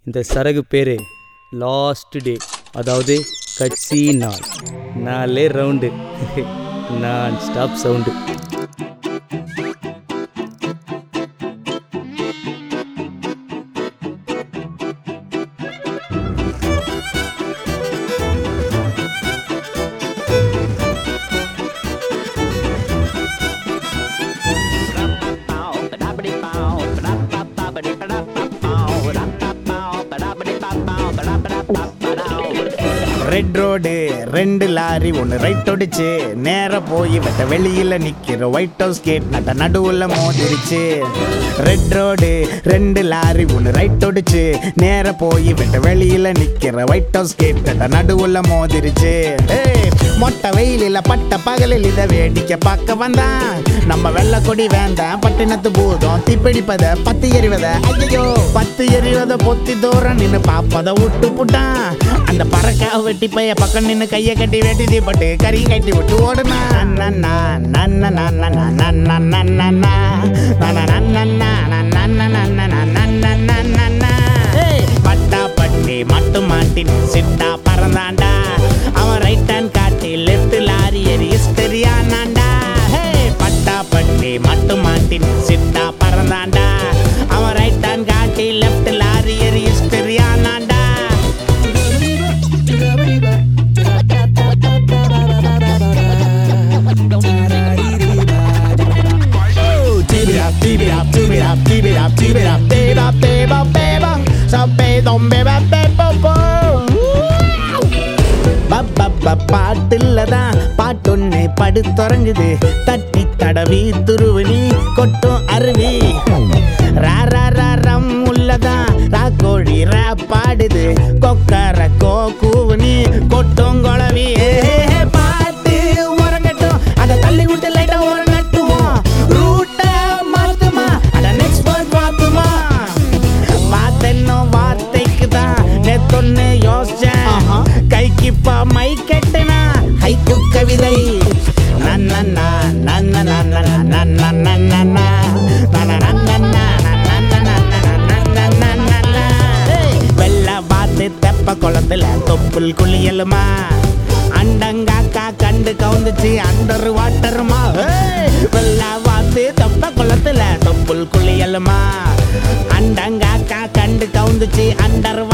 இந்த சரகு பேர் last day, அதாவது கட்சி நாள். நாலே ரவுண்டு, நான் stop sound. Red road 2 lorry ஒன்று ரைட் ஒடிச்சு நேர போய் வெட்ட வெளியில நிக்கிற ஒயிட் ஹவுஸ் கேட் நட்ட நடுவுல மோதிருச்சு. ரெட் ரோடு 2 லாரி ஒன்று ரைட் ஒடிச்சு நேர போய் வெட்ட வெளியில நிக்கிற ஒயிட் ஹவுஸ் கேட் நட்ட நடுவுல மோதிருச்சு. மொட்டை வெயிலில பட்ட பகலில் இதை வேடிக்கை பார்க்க வந்தான் நம்ம வெள்ள கொடி வேண்டாம் பட்டினத்து பூதம் தீப்பிடிப்பத பத்து எறிவத ஐயோ பத்து எறிவத பொத்தி தூரம் நின்று பாப்பத விட்டு புட்டான். அந்த பறக்கா வெட்டி பைய பக்கம் நின்று கையை கட்டி வெட்டி தீப்பட்டு கறி கட்டி விட்டு ஓடுனா. பட்டா பட்டி மட்டும் மாட்டின் சிட்டா பறந்தாண்டா. அவன் ரைட் ஹேண்ட் காட்டி லெஃப்ட் லாரி எரி தெரியானாண்டா. பட்டா பட்டி மட்டும் மாட்டின் சிட்டா பறந்தாண்டா. அவன் ரைட் ஹேண்ட் காட்டி லெஃப்ட் லாரி எரி தெரியானாண்டா. பாட்டுலதான் பாட்டொன்னு படுத்துறங்குது தட்டி தடவி துருவனி கொட்டும் அருவி. ரம் உள்ளதான் ராக்கோழி ரேப் பாடுது கொக்கர கோ கூவனி கொட்டும் குழவி. பாட்டு உறங்கட்டும் அதை தள்ளி விட்டு லைட்டா உறங்கட்டுவோம் ரூட்ட மாத்துமா அத நெக்ஸ்ட் வேர்ட் பார்த்துமா. பார்த்தென்னும் வார்த்தைக்கு தான் நேத்தொன்னு யோசிச்சேன் கைக்குப்பா மை கெட்டனா ஹைக்கு கவிதை. வெள்ள வாத்து தெப்ப குளத்துல தொப்புள் குளியலுமா அண்டங்காக்கா கண்டு கவுந்துச்சு அண்டர் வாட்டருமா. வெள்ள வாத்து தெப்ப குளத்துல தொப்புள் குளியலுமா அண்டங்காக்கா கண்டு கவுந்துச்சு அண்டர்